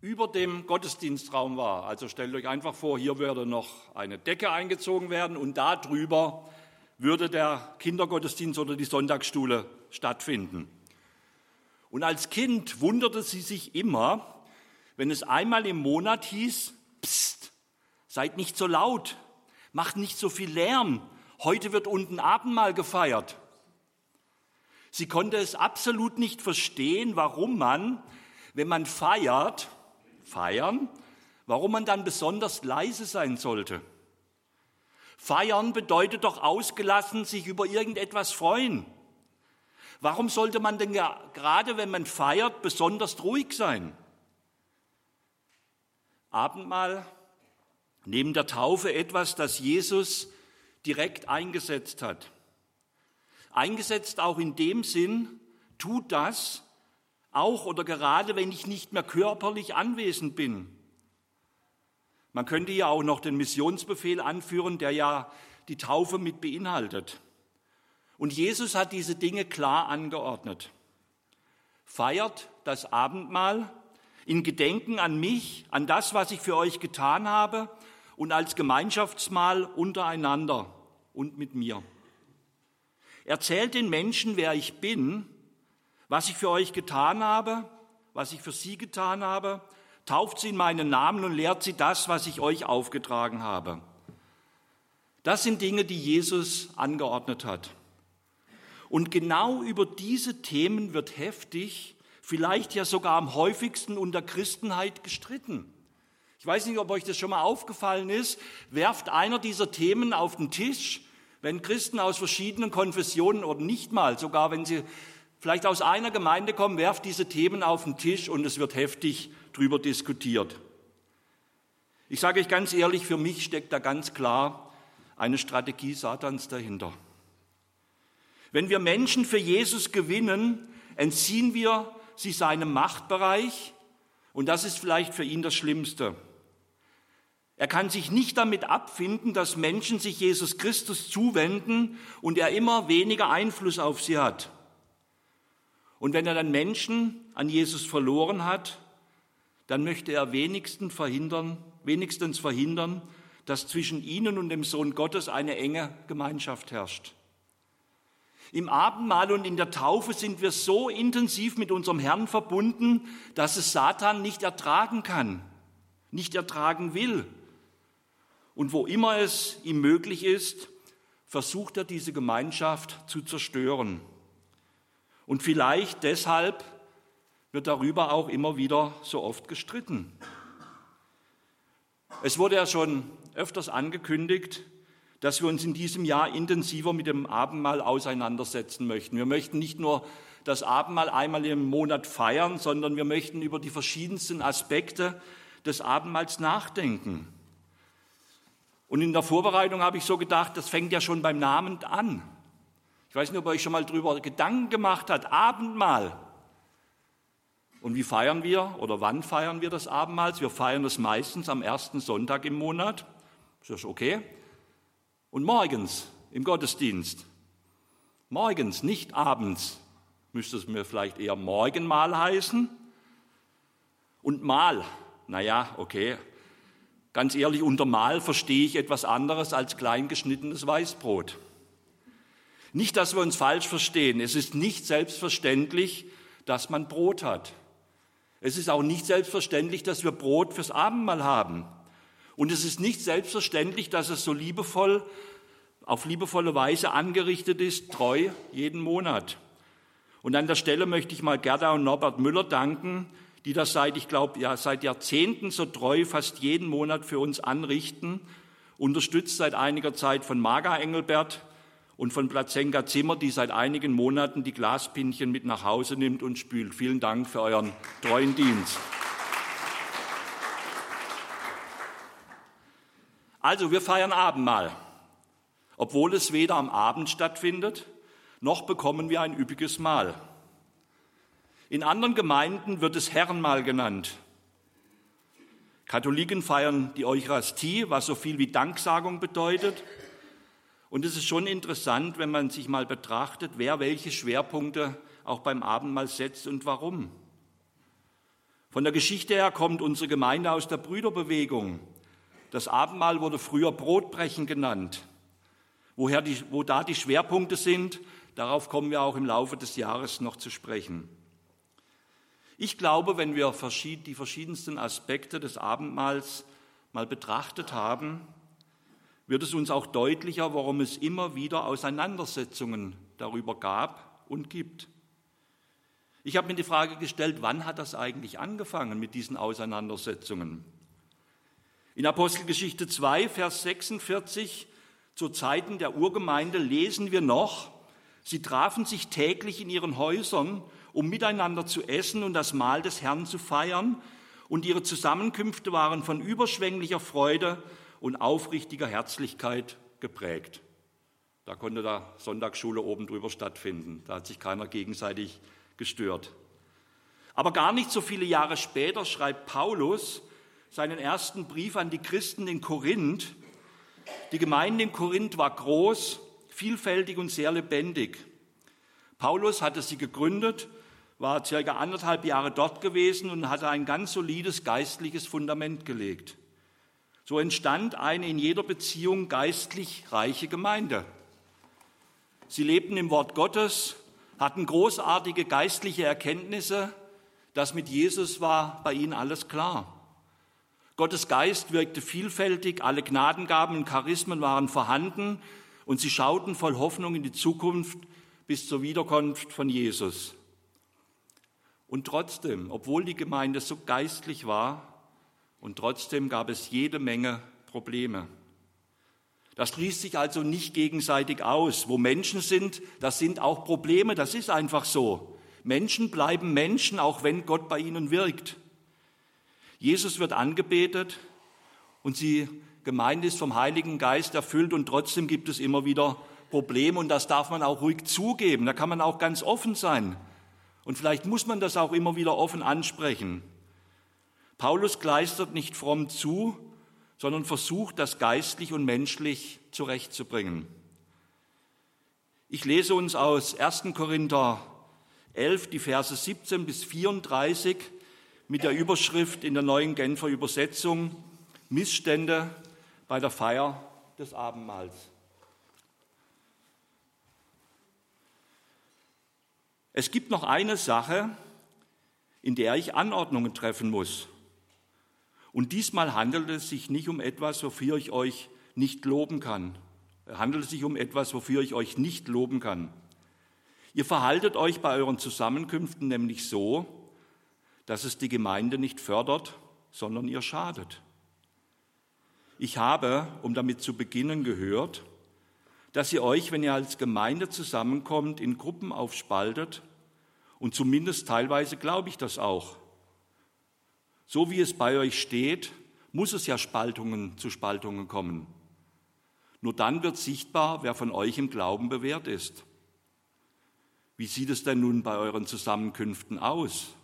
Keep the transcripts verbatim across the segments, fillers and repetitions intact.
über dem Gottesdienstraum war. Also stellt euch einfach vor, hier würde noch eine Decke eingezogen werden und da drüber würde der Kindergottesdienst oder die Sonntagsschule stattfinden. Und als Kind wunderte sie sich immer, wenn es einmal im Monat hieß, Psst, seid nicht so laut, macht nicht so viel Lärm, heute wird unten Abendmahl gefeiert. Sie konnte es absolut nicht verstehen, warum man, wenn man feiert, feiern, warum man dann besonders leise sein sollte. Feiern bedeutet doch ausgelassen, sich über irgendetwas freuen. Warum sollte man denn gerade, wenn man feiert, besonders ruhig sein? Abendmahl, neben der Taufe etwas, das Jesus direkt eingesetzt hat. Eingesetzt auch in dem Sinn, tut das auch oder gerade, wenn ich nicht mehr körperlich anwesend bin. Man könnte ja auch noch den Missionsbefehl anführen, der ja die Taufe mit beinhaltet. Und Jesus hat diese Dinge klar angeordnet. Feiert das Abendmahl in Gedenken an mich, an das, was ich für euch getan habe und als Gemeinschaftsmahl untereinander und mit mir. Erzählt den Menschen, wer ich bin, was ich für euch getan habe, was ich für sie getan habe, tauft sie in meinen Namen und lehrt sie das, was ich euch aufgetragen habe. Das sind Dinge, die Jesus angeordnet hat. Und genau über diese Themen wird heftig, vielleicht ja sogar am häufigsten unter Christenheit gestritten. Ich weiß nicht, ob euch das schon mal aufgefallen ist, werft einer dieser Themen auf den Tisch, wenn Christen aus verschiedenen Konfessionen oder nicht mal, sogar wenn sie vielleicht aus einer Gemeinde kommen, werft diese Themen auf den Tisch und es wird heftig drüber diskutiert. Ich sage euch ganz ehrlich, für mich steckt da ganz klar eine Strategie Satans dahinter. Wenn wir Menschen für Jesus gewinnen, entziehen wir sie seinem Machtbereich und das ist vielleicht für ihn das Schlimmste. Er kann sich nicht damit abfinden, dass Menschen sich Jesus Christus zuwenden und er immer weniger Einfluss auf sie hat. Und wenn er dann Menschen an Jesus verloren hat, dann möchte er wenigstens verhindern, wenigstens verhindern, dass zwischen ihnen und dem Sohn Gottes eine enge Gemeinschaft herrscht. Im Abendmahl und in der Taufe sind wir so intensiv mit unserem Herrn verbunden, dass es Satan nicht ertragen kann, nicht ertragen will. Und wo immer es ihm möglich ist, versucht er, diese Gemeinschaft zu zerstören. Und vielleicht deshalb wird darüber auch immer wieder so oft gestritten. Es wurde ja schon öfters angekündigt, dass wir uns in diesem Jahr intensiver mit dem Abendmahl auseinandersetzen möchten. Wir möchten nicht nur das Abendmahl einmal im Monat feiern, sondern wir möchten über die verschiedensten Aspekte des Abendmahls nachdenken. Und in der Vorbereitung habe ich so gedacht, das fängt ja schon beim Namen an. Ich weiß nicht, ob ihr euch schon mal darüber Gedanken gemacht habt, Abendmahl. Und wie feiern wir oder wann feiern wir das Abendmahl? Wir feiern es meistens am ersten Sonntag im Monat. Ist das okay? Und morgens im Gottesdienst. Morgens, nicht abends. Müsste es mir vielleicht eher Morgenmahl heißen. Und Mahl, naja, okay. Ganz ehrlich, unter Mahl verstehe ich etwas anderes als klein geschnittenes Weißbrot. Nicht, dass wir uns falsch verstehen. Es ist nicht selbstverständlich, dass man Brot hat. Es ist auch nicht selbstverständlich, dass wir Brot fürs Abendmahl haben. Und es ist nicht selbstverständlich, dass es so liebevoll, auf liebevolle Weise angerichtet ist, treu jeden Monat. Und an der Stelle möchte ich mal Gerda und Norbert Müller danken, die das seit, ich glaube, ja, seit Jahrzehnten so treu fast jeden Monat für uns anrichten, unterstützt seit einiger Zeit von Marga Engelbert und von Plazenka Zimmer, die seit einigen Monaten die Glaspinchen mit nach Hause nimmt und spült. Vielen Dank für euren treuen Dienst. Also, wir feiern Abendmahl. Obwohl es weder am Abend stattfindet, noch bekommen wir ein üppiges Mahl. In anderen Gemeinden wird es Herrenmahl genannt. Katholiken feiern die Eucharistie, was so viel wie Danksagung bedeutet. Und es ist schon interessant, wenn man sich mal betrachtet, wer welche Schwerpunkte auch beim Abendmahl setzt und warum. Von der Geschichte her kommt unsere Gemeinde aus der Brüderbewegung. Das Abendmahl wurde früher Brotbrechen genannt. Woher die, wo da die Schwerpunkte sind, darauf kommen wir auch im Laufe des Jahres noch zu sprechen. Ich glaube, wenn wir die verschiedensten Aspekte des Abendmahls mal betrachtet haben, wird es uns auch deutlicher, warum es immer wieder Auseinandersetzungen darüber gab und gibt. Ich habe mir die Frage gestellt, wann hat das eigentlich angefangen mit diesen Auseinandersetzungen? In Apostelgeschichte zwei, Vers sechsundvierzig, zu Zeiten der Urgemeinde, lesen wir noch, sie trafen sich täglich in ihren Häusern, um miteinander zu essen und das Mahl des Herrn zu feiern, und ihre Zusammenkünfte waren von überschwänglicher Freude und aufrichtiger Herzlichkeit geprägt. Da konnte da Sonntagsschule oben drüber stattfinden, da hat sich keiner gegenseitig gestört. Aber gar nicht so viele Jahre später schreibt Paulus seinen ersten Brief an die Christen in Korinth. Die Gemeinde in Korinth war groß, vielfältig und sehr lebendig. Paulus hatte sie gegründet, war circa anderthalb Jahre dort gewesen und hatte ein ganz solides geistliches Fundament gelegt. So entstand eine in jeder Beziehung geistlich reiche Gemeinde. Sie lebten im Wort Gottes, hatten großartige geistliche Erkenntnisse, dass mit Jesus war bei ihnen alles klar. Gottes Geist wirkte vielfältig, alle Gnadengaben und Charismen waren vorhanden und sie schauten voll Hoffnung in die Zukunft bis zur Wiederkunft von Jesus. Und trotzdem, obwohl die Gemeinde so geistlich war, und trotzdem gab es jede Menge Probleme. Das schließt sich also nicht gegenseitig aus. Wo Menschen sind, das sind auch Probleme, das ist einfach so. Menschen bleiben Menschen, auch wenn Gott bei ihnen wirkt. Jesus wird angebetet und die Gemeinde ist vom Heiligen Geist erfüllt und trotzdem gibt es immer wieder Probleme und das darf man auch ruhig zugeben. Da kann man auch ganz offen sein und vielleicht muss man das auch immer wieder offen ansprechen. Paulus kleistert nicht fromm zu, sondern versucht, das geistlich und menschlich zurechtzubringen. Ich lese uns aus ersten Korinther elf, die Verse siebzehn bis vierunddreißig mit der Überschrift in der neuen Genfer Übersetzung Missstände bei der Feier des Abendmahls. Es gibt noch eine Sache, in der ich Anordnungen treffen muss. Und diesmal handelt es sich nicht um etwas, wofür ich euch nicht loben kann. Es handelt sich um etwas, wofür ich euch nicht loben kann. Ihr verhaltet euch bei euren Zusammenkünften nämlich so, dass es die Gemeinde nicht fördert, sondern ihr schadet. Ich habe, um damit zu beginnen, gehört, dass ihr euch, wenn ihr als Gemeinde zusammenkommt, in Gruppen aufspaltet, und zumindest teilweise glaube ich das auch. So wie es bei euch steht, muss es ja Spaltungen zu Spaltungen kommen. Nur dann wird sichtbar, wer von euch im Glauben bewährt ist. Wie sieht es denn nun bei euren Zusammenkünften aus?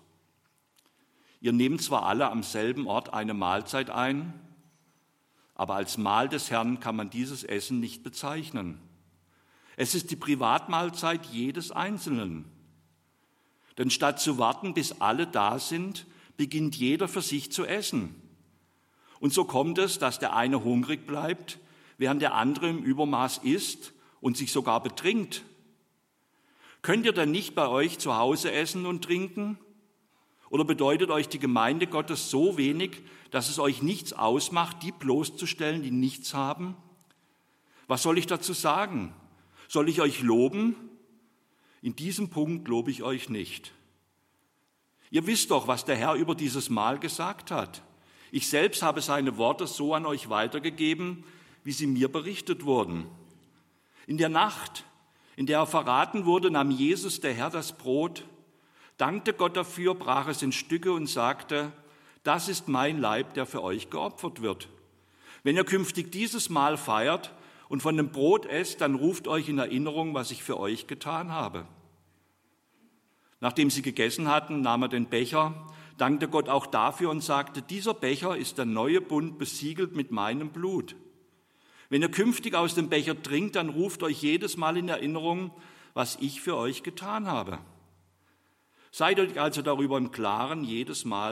Ihr nehmt zwar alle am selben Ort eine Mahlzeit ein, aber als Mahl des Herrn kann man dieses Essen nicht bezeichnen. Es ist die Privatmahlzeit jedes Einzelnen. Denn statt zu warten, bis alle da sind, beginnt jeder für sich zu essen. Und so kommt es, dass der eine hungrig bleibt, während der andere im Übermaß isst und sich sogar betrinkt. Könnt ihr denn nicht bei euch zu Hause essen und trinken? Oder bedeutet euch die Gemeinde Gottes so wenig, dass es euch nichts ausmacht, die bloßzustellen, die nichts haben? Was soll ich dazu sagen? Soll ich euch loben? In diesem Punkt lobe ich euch nicht. Ihr wisst doch, was der Herr über dieses Mahl gesagt hat. Ich selbst habe seine Worte so an euch weitergegeben, wie sie mir berichtet wurden. In der Nacht, in der er verraten wurde, nahm Jesus, der Herr, das Brot, dankte Gott dafür, brach es in Stücke und sagte, das ist mein Leib, der für euch geopfert wird. Wenn ihr künftig dieses Mahl feiert und von dem Brot esst, dann ruft euch in Erinnerung, was ich für euch getan habe. Nachdem sie gegessen hatten, nahm er den Becher, dankte Gott auch dafür und sagte, dieser Becher ist der neue Bund besiegelt mit meinem Blut. Wenn ihr künftig aus dem Becher trinkt, dann ruft euch jedes Mal in Erinnerung, was ich für euch getan habe. Seid euch also darüber im Klaren jedes Mal,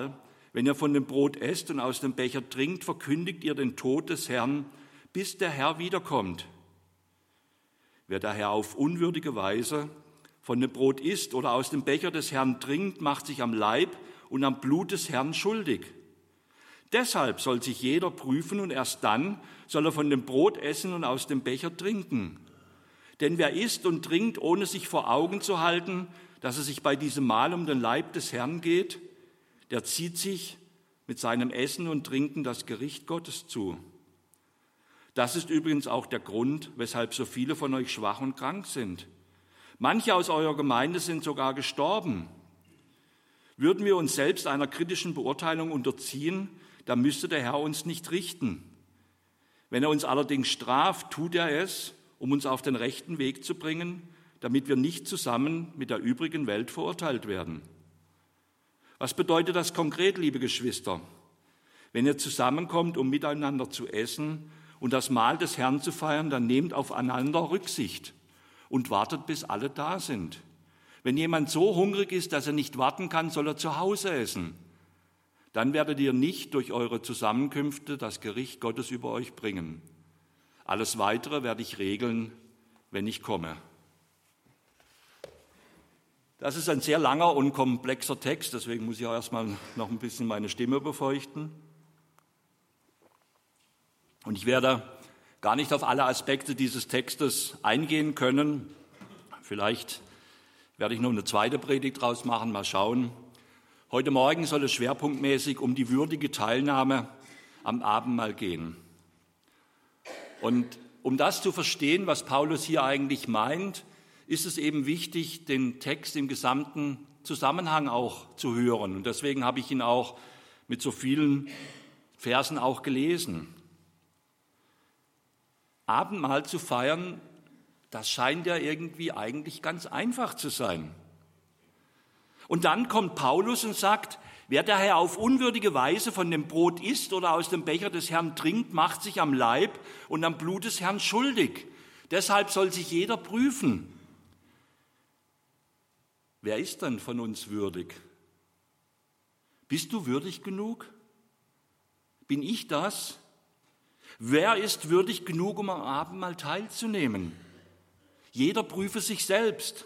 Wenn ihr von dem Brot esst und aus dem Becher trinkt, verkündigt ihr den Tod des Herrn, bis der Herr wiederkommt. Wer daher auf unwürdige Weise von dem Brot isst oder aus dem Becher des Herrn trinkt, macht sich am Leib und am Blut des Herrn schuldig. Deshalb soll sich jeder prüfen und erst dann soll er von dem Brot essen und aus dem Becher trinken. Denn wer isst und trinkt, ohne sich vor Augen zu halten, dass es sich bei diesem Mahl um den Leib des Herrn geht, der zieht sich mit seinem Essen und Trinken das Gericht Gottes zu. Das ist übrigens auch der Grund, weshalb so viele von euch schwach und krank sind. Manche aus eurer Gemeinde sind sogar gestorben. Würden wir uns selbst einer kritischen Beurteilung unterziehen, dann müsste der Herr uns nicht richten. Wenn er uns allerdings straft, tut er es, um uns auf den rechten Weg zu bringen, damit wir nicht zusammen mit der übrigen Welt verurteilt werden. Was bedeutet das konkret, liebe Geschwister? Wenn ihr zusammenkommt, um miteinander zu essen und das Mahl des Herrn zu feiern, dann nehmt aufeinander Rücksicht und wartet, bis alle da sind. Wenn jemand so hungrig ist, dass er nicht warten kann, soll er zu Hause essen. Dann werdet ihr nicht durch eure Zusammenkünfte das Gericht Gottes über euch bringen. Alles Weitere werde ich regeln, wenn ich komme. Das ist ein sehr langer und komplexer Text, deswegen muss ich auch erstmal noch ein bisschen meine Stimme befeuchten. Und ich werde gar nicht auf alle Aspekte dieses Textes eingehen können. Vielleicht werde ich noch eine zweite Predigt draus machen, mal schauen. Heute Morgen soll es schwerpunktmäßig um die würdige Teilnahme am Abendmahl gehen. Und um das zu verstehen, was Paulus hier eigentlich meint, ist es eben wichtig, den Text im gesamten Zusammenhang auch zu hören. Und deswegen habe ich ihn auch mit so vielen Versen auch gelesen. Abendmahl zu feiern, das scheint ja irgendwie eigentlich ganz einfach zu sein. Und dann kommt Paulus und sagt, wer daher auf unwürdige Weise von dem Brot isst oder aus dem Becher des Herrn trinkt, macht sich am Leib und am Blut des Herrn schuldig. Deshalb soll sich jeder prüfen. Wer ist denn von uns würdig? Bist du würdig genug? Bin ich das? Wer ist würdig genug, um am Abendmahl teilzunehmen? Jeder prüfe sich selbst.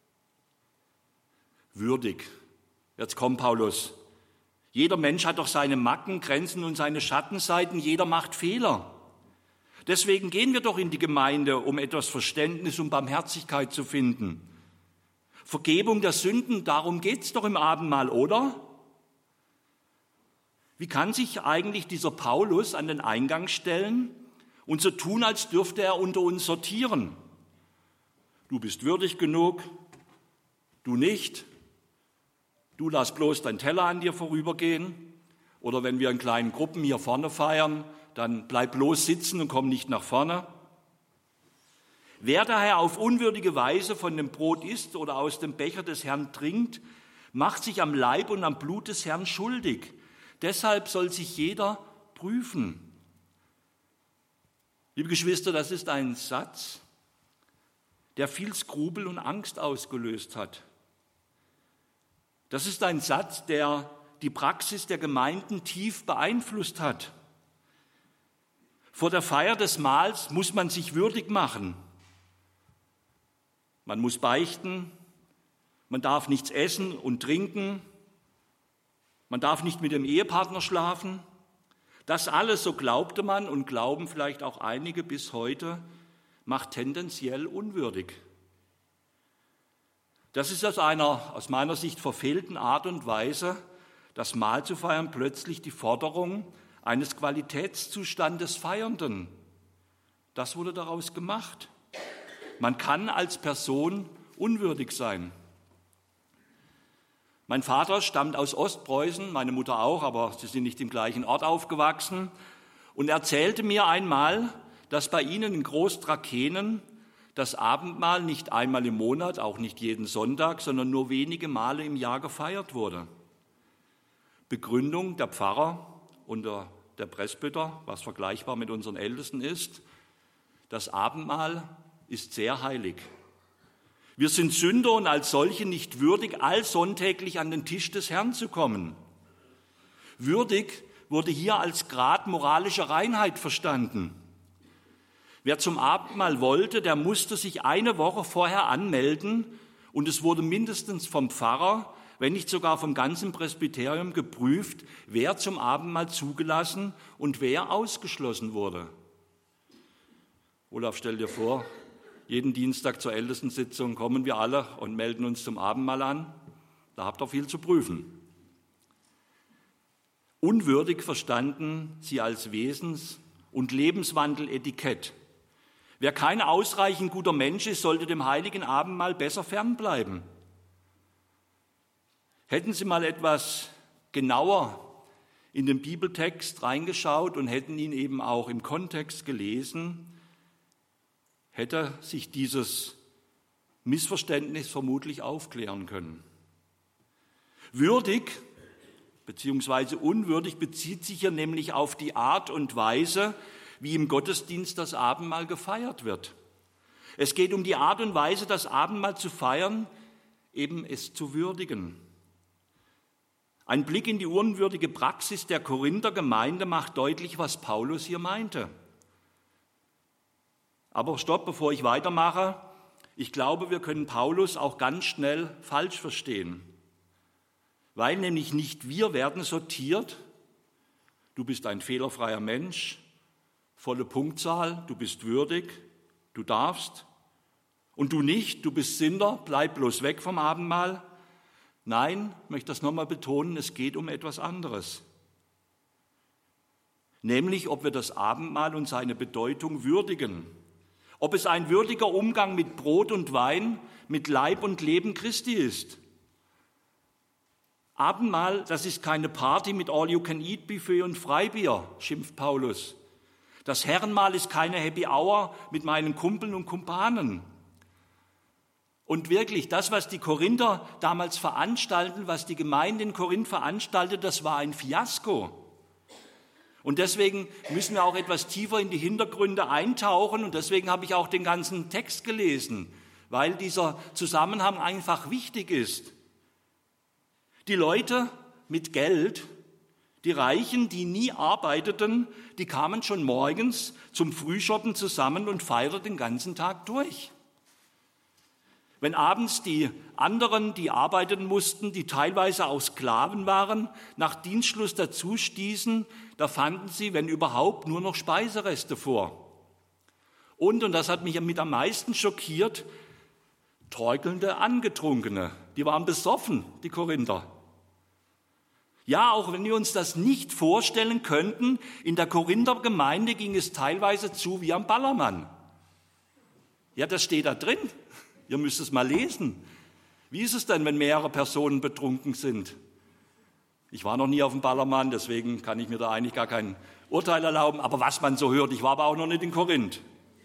Würdig. Jetzt kommt Paulus. Jeder Mensch hat doch seine Macken, Grenzen und seine Schattenseiten. Jeder macht Fehler. Deswegen gehen wir doch in die Gemeinde, um etwas Verständnis und Barmherzigkeit zu finden. Vergebung der Sünden, darum geht's doch im Abendmahl, oder? Wie kann sich eigentlich dieser Paulus an den Eingang stellen und so tun, als dürfte er unter uns sortieren? Du bist würdig genug, du nicht. Du lass bloß dein Teller an dir vorübergehen. Oder wenn wir in kleinen Gruppen hier vorne feiern, dann bleib bloß sitzen und komm nicht nach vorne. Wer daher auf unwürdige Weise von dem Brot isst oder aus dem Becher des Herrn trinkt, macht sich am Leib und am Blut des Herrn schuldig. Deshalb soll sich jeder prüfen. Liebe Geschwister, das ist ein Satz, der viel Skrupel und Angst ausgelöst hat. Das ist ein Satz, der die Praxis der Gemeinden tief beeinflusst hat. Vor der Feier des Mahls muss man sich würdig machen. Man muss beichten, man darf nichts essen und trinken, man darf nicht mit dem Ehepartner schlafen. Das alles, so glaubte man und glauben vielleicht auch einige bis heute, macht tendenziell unwürdig. Das ist aus einer, aus meiner Sicht, verfehlten Art und Weise, das Mahl zu feiern, plötzlich die Forderung eines Qualitätszustandes Feiernden. Das wurde daraus gemacht. Man kann als Person unwürdig sein. Mein Vater stammt aus Ostpreußen, meine Mutter auch, aber sie sind nicht im gleichen Ort aufgewachsen. Und er erzählte mir einmal, dass bei ihnen in Großtrakehnen das Abendmahl nicht einmal im Monat, auch nicht jeden Sonntag, sondern nur wenige Male im Jahr gefeiert wurde. Begründung der Pfarrer und der, der Presbyter, was vergleichbar mit unseren Ältesten ist, das Abendmahl ist sehr heilig. Wir sind Sünder und als solche nicht würdig, allsonntäglich an den Tisch des Herrn zu kommen. Würdig wurde hier als Grad moralischer Reinheit verstanden. Wer zum Abendmahl wollte, der musste sich eine Woche vorher anmelden und es wurde mindestens vom Pfarrer, wenn nicht sogar vom ganzen Presbyterium geprüft, wer zum Abendmahl zugelassen und wer ausgeschlossen wurde. Olaf, stell dir vor, jeden Dienstag zur Ältestensitzung kommen wir alle und melden uns zum Abendmahl an. Da habt ihr viel zu prüfen. Unwürdig verstanden sie als Wesens- und Lebenswandel-Etikett. Wer kein ausreichend guter Mensch ist, sollte dem heiligen Abendmahl besser fernbleiben. Hätten Sie mal etwas genauer in den Bibeltext reingeschaut und hätten ihn eben auch im Kontext gelesen, hätte sich dieses Missverständnis vermutlich aufklären können. Würdig bzw. unwürdig bezieht sich hier nämlich auf die Art und Weise, wie im Gottesdienst das Abendmahl gefeiert wird. Es geht um die Art und Weise, das Abendmahl zu feiern, eben es zu würdigen. Ein Blick in die unwürdige Praxis der Korinther Gemeinde macht deutlich, was Paulus hier meinte. Aber stopp, bevor ich weitermache. Ich glaube, wir können Paulus auch ganz schnell falsch verstehen. Weil nämlich nicht wir werden sortiert. Du bist ein fehlerfreier Mensch, volle Punktzahl, du bist würdig, du darfst. Und du nicht, du bist Sünder, bleib bloß weg vom Abendmahl. Nein, ich möchte das nochmal betonen, es geht um etwas anderes. Nämlich, ob wir das Abendmahl und seine Bedeutung würdigen. Ob es ein würdiger Umgang mit Brot und Wein, mit Leib und Leben Christi ist. Abendmahl, das ist keine Party mit All-You-Can-Eat-Buffet und Freibier, schimpft Paulus. Das Herrenmahl ist keine Happy Hour mit meinen Kumpeln und Kumpanen. Und wirklich, das, was die Korinther damals veranstalten, was die Gemeinde in Korinth veranstaltet, das war ein Fiasko. Und deswegen müssen wir auch etwas tiefer in die Hintergründe eintauchen und deswegen habe ich auch den ganzen Text gelesen, weil dieser Zusammenhang einfach wichtig ist. Die Leute mit Geld, die Reichen, die nie arbeiteten, die kamen schon morgens zum Frühschoppen zusammen und feierten den ganzen Tag durch. Wenn abends die anderen, die arbeiten mussten, die teilweise auch Sklaven waren, nach Dienstschluss dazu stießen, da fanden sie, wenn überhaupt, nur noch Speisereste vor. Und, und das hat mich mit am meisten schockiert, torkelnde Angetrunkene. Die waren besoffen, die Korinther. Ja, auch wenn wir uns das nicht vorstellen könnten, in der Korinther Gemeinde ging es teilweise zu wie am Ballermann. Ja, das steht da drin. Ihr müsst es mal lesen. Wie ist es denn, wenn mehrere Personen betrunken sind? Ich war noch nie auf dem Ballermann, deswegen kann ich mir da eigentlich gar kein Urteil erlauben. Aber was man so hört, ich war aber auch noch nicht in Korinth.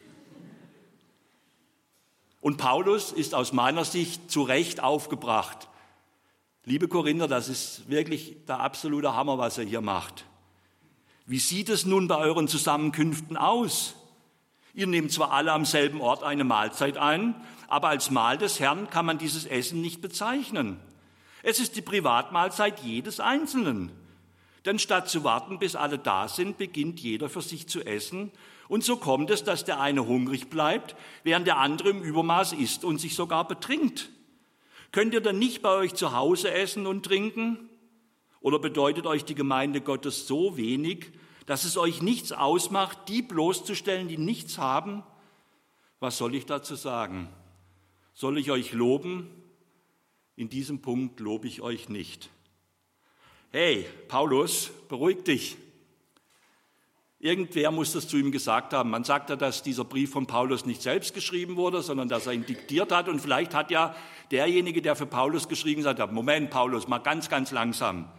Und Paulus ist aus meiner Sicht zu Recht aufgebracht. Liebe Korinther, das ist wirklich der absolute Hammer, was er hier macht. Wie sieht es nun bei euren Zusammenkünften aus? Ihr nehmt zwar alle am selben Ort eine Mahlzeit ein, aber als Mahl des Herrn kann man dieses Essen nicht bezeichnen. Es ist die Privatmahlzeit jedes Einzelnen. Denn statt zu warten, bis alle da sind, beginnt jeder für sich zu essen. Und so kommt es, dass der eine hungrig bleibt, während der andere im Übermaß isst und sich sogar betrinkt. Könnt ihr dann nicht bei euch zu Hause essen und trinken? Oder bedeutet euch die Gemeinde Gottes so wenig, dass es euch nichts ausmacht, die bloßzustellen, die nichts haben? Was soll ich dazu sagen? Soll ich euch loben? In diesem Punkt lobe ich euch nicht. Hey, Paulus, beruhig dich. Irgendwer muss das zu ihm gesagt haben. Man sagt ja, dass dieser Brief von Paulus nicht selbst geschrieben wurde, sondern dass er ihn diktiert hat. Und vielleicht hat ja derjenige, der für Paulus geschrieben hat, Moment, Paulus, mal ganz, ganz langsam.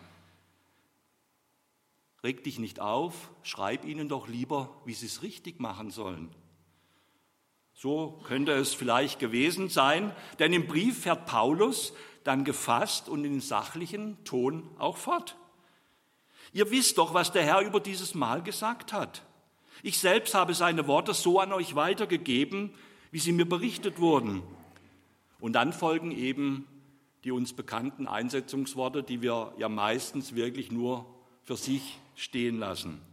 Reg dich nicht auf, schreib ihnen doch lieber, wie sie es richtig machen sollen. So könnte es vielleicht gewesen sein, denn im Brief fährt Paulus dann gefasst und in sachlichen Ton auch fort. Ihr wisst doch, was der Herr über dieses Mahl gesagt hat. Ich selbst habe seine Worte so an euch weitergegeben, wie sie mir berichtet wurden. Und dann folgen eben die uns bekannten Einsetzungsworte, die wir ja meistens wirklich nur für sich stehen lassen.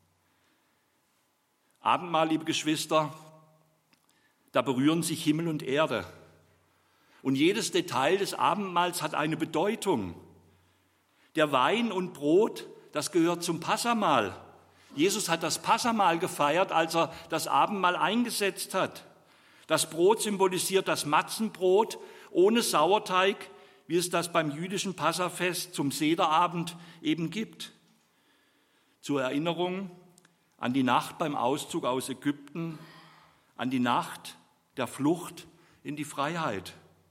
Abendmahl, liebe Geschwister, da berühren sich Himmel und Erde. Und jedes Detail des Abendmahls hat eine Bedeutung. Der Wein und Brot, das gehört zum Passahmahl. Jesus hat das Passahmahl gefeiert, als er das Abendmahl eingesetzt hat. Das Brot symbolisiert das Matzenbrot ohne Sauerteig, wie es das beim jüdischen Passafest zum Sederabend eben gibt. Zur Erinnerung an die Nacht beim Auszug aus Ägypten, an die Nacht der Flucht in die Freiheit.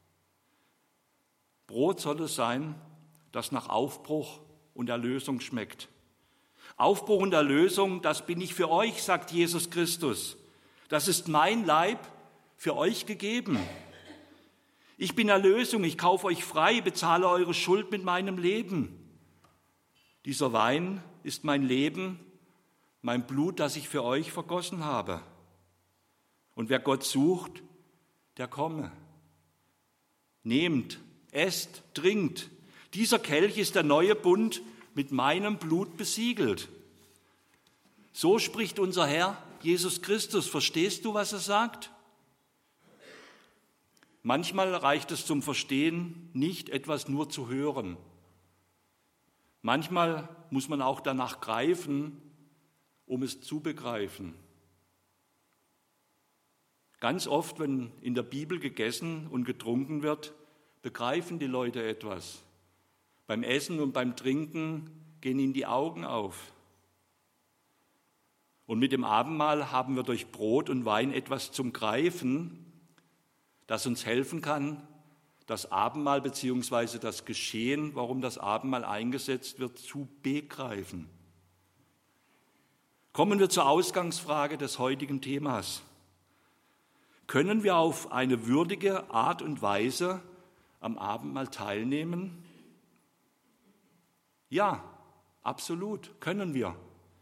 Brot soll es sein, das nach Aufbruch und Erlösung schmeckt. Aufbruch und Erlösung, das bin ich für euch, sagt Jesus Christus. Das ist mein Leib für euch gegeben. Ich bin Erlösung, ich kaufe euch frei, bezahle eure Schuld mit meinem Leben. Dieser Wein ist mein Leben, mein Blut, das ich für euch vergossen habe. Und wer Gott sucht, der komme. Nehmt, esst, trinkt. Dieser Kelch ist der neue Bund mit meinem Blut besiegelt. So spricht unser Herr Jesus Christus. Verstehst du, was er sagt? Manchmal reicht es zum Verstehen nicht, etwas nur zu hören. Manchmal muss man auch danach greifen, um es zu begreifen. Ganz oft, wenn in der Bibel gegessen und getrunken wird, begreifen die Leute etwas. Beim Essen und beim Trinken gehen ihnen die Augen auf. Und mit dem Abendmahl haben wir durch Brot und Wein etwas zum Greifen, das uns helfen kann, das Abendmahl bzw. das Geschehen, warum das Abendmahl eingesetzt wird, zu begreifen. Kommen wir zur Ausgangsfrage des heutigen Themas. Können wir auf eine würdige Art und Weise am Abendmahl teilnehmen? Ja, absolut, können wir.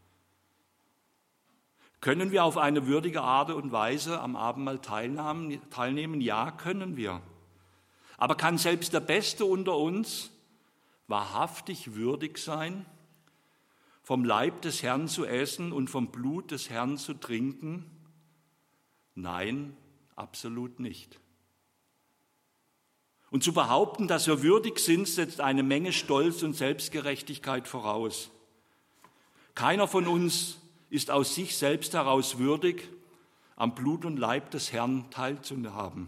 Können wir auf eine würdige Art und Weise am Abendmahl teilnehmen? Ja, können wir. Aber kann selbst der Beste unter uns wahrhaftig würdig sein, vom Leib des Herrn zu essen und vom Blut des Herrn zu trinken? Nein, absolut nicht. Und zu behaupten, dass wir würdig sind, setzt eine Menge Stolz und Selbstgerechtigkeit voraus. Keiner von uns ist aus sich selbst heraus würdig, am Blut und Leib des Herrn teilzuhaben.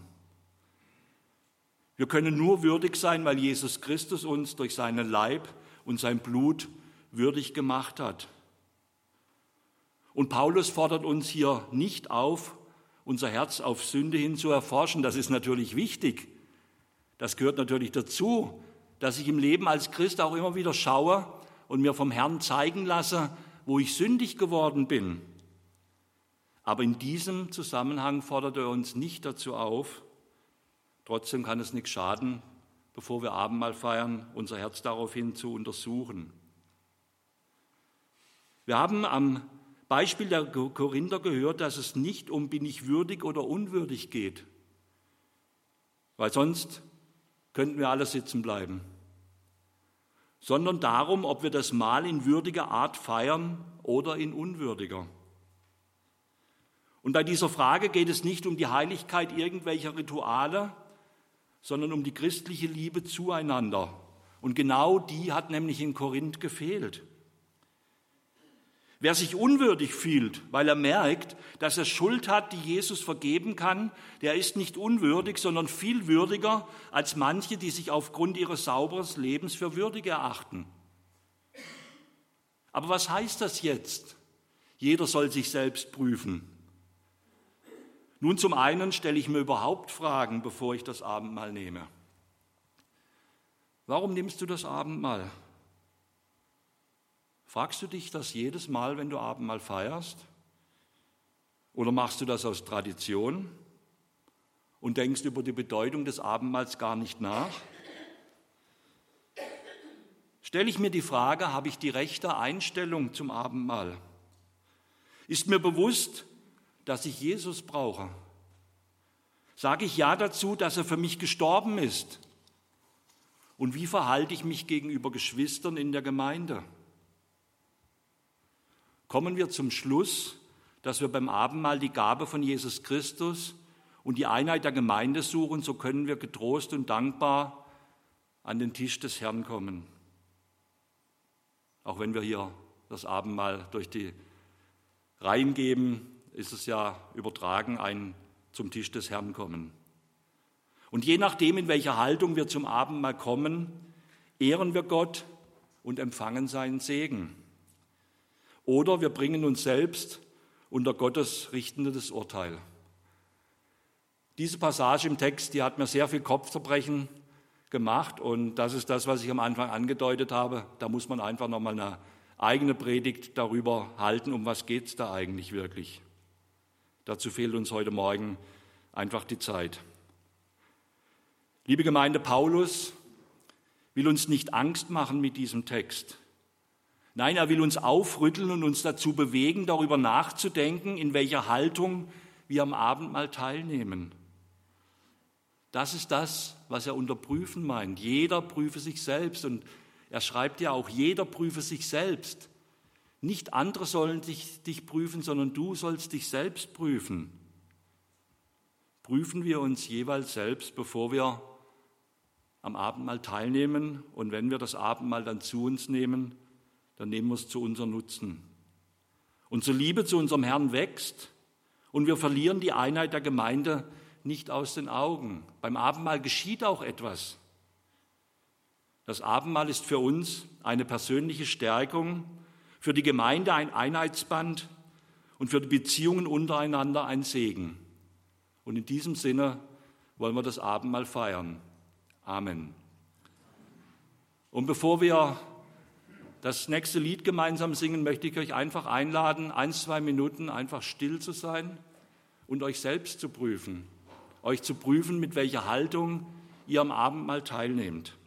Wir können nur würdig sein, weil Jesus Christus uns durch seinen Leib und sein Blut würdig gemacht hat. Und Paulus fordert uns hier nicht auf, unser Herz auf Sünde hin zu erforschen. Das ist natürlich wichtig. Das gehört natürlich dazu, dass ich im Leben als Christ auch immer wieder schaue und mir vom Herrn zeigen lasse, wo ich sündig geworden bin. Aber in diesem Zusammenhang fordert er uns nicht dazu auf. Trotzdem kann es nichts schaden, bevor wir Abendmahl feiern, unser Herz daraufhin zu untersuchen. Wir haben am Beispiel der Korinther gehört, dass es nicht um bin ich würdig oder unwürdig geht, weil sonst könnten wir alle sitzen bleiben, sondern darum, ob wir das Mahl in würdiger Art feiern oder in unwürdiger. Und bei dieser Frage geht es nicht um die Heiligkeit irgendwelcher Rituale, sondern um die christliche Liebe zueinander. Und genau die hat nämlich in Korinth gefehlt. Wer sich unwürdig fühlt, weil er merkt, dass er Schuld hat, die Jesus vergeben kann, der ist nicht unwürdig, sondern viel würdiger als manche, die sich aufgrund ihres sauberen Lebens für würdig erachten. Aber was heißt das jetzt? Jeder soll sich selbst prüfen. Nun, zum einen stelle ich mir überhaupt Fragen, bevor ich das Abendmahl nehme. Warum nimmst du das Abendmahl? Fragst du dich das jedes Mal, wenn du Abendmahl feierst? Oder machst du das aus Tradition und denkst über die Bedeutung des Abendmahls gar nicht nach? Stelle ich mir die Frage, habe ich die rechte Einstellung zum Abendmahl? Ist mir bewusst, dass ich Jesus brauche? Sage ich Ja dazu, dass er für mich gestorben ist? Und wie verhalte ich mich gegenüber Geschwistern in der Gemeinde? kommen wir zum Schluss, dass wir beim Abendmahl die Gabe von Jesus Christus und die Einheit der Gemeinde suchen, so können wir getrost und dankbar an den Tisch des Herrn kommen. Auch wenn wir hier das Abendmahl durch die Reihen geben, ist es ja übertragen, ein zum Tisch des Herrn kommen. Und je nachdem, in welcher Haltung wir zum Abendmahl kommen, ehren wir Gott und empfangen seinen Segen. Oder wir bringen uns selbst unter Gottes richtendes Urteil. Diese Passage im Text, die hat mir sehr viel Kopfzerbrechen gemacht und das ist das, was ich am Anfang angedeutet habe. Da muss man einfach nochmal eine eigene Predigt darüber halten, um was geht es da eigentlich wirklich. Dazu fehlt uns heute Morgen einfach die Zeit. Liebe Gemeinde, Paulus will uns nicht Angst machen mit diesem Text. Nein, er will uns aufrütteln und uns dazu bewegen, darüber nachzudenken, in welcher Haltung wir am Abendmahl teilnehmen. Das ist das, was er unter Prüfen meint. Jeder prüfe sich selbst. Und er schreibt ja auch, jeder prüfe sich selbst. Nicht andere sollen dich, dich prüfen, sondern du sollst dich selbst prüfen. Prüfen wir uns jeweils selbst, bevor wir am Abendmahl teilnehmen. Und wenn wir das Abendmahl dann zu uns nehmen, dann nehmen wir es zu unserem Nutzen. Unsere Liebe zu unserem Herrn wächst und wir verlieren die Einheit der Gemeinde nicht aus den Augen. Beim Abendmahl geschieht auch etwas. Das Abendmahl ist für uns eine persönliche Stärkung, für die Gemeinde ein Einheitsband und für die Beziehungen untereinander ein Segen. Und in diesem Sinne wollen wir das Abendmahl feiern. Amen. Und bevor wir das nächste Lied gemeinsam singen, möchte ich euch einfach einladen, ein, zwei Minuten einfach still zu sein und euch selbst zu prüfen. Euch zu prüfen, mit welcher Haltung ihr am Abendmahl teilnehmt.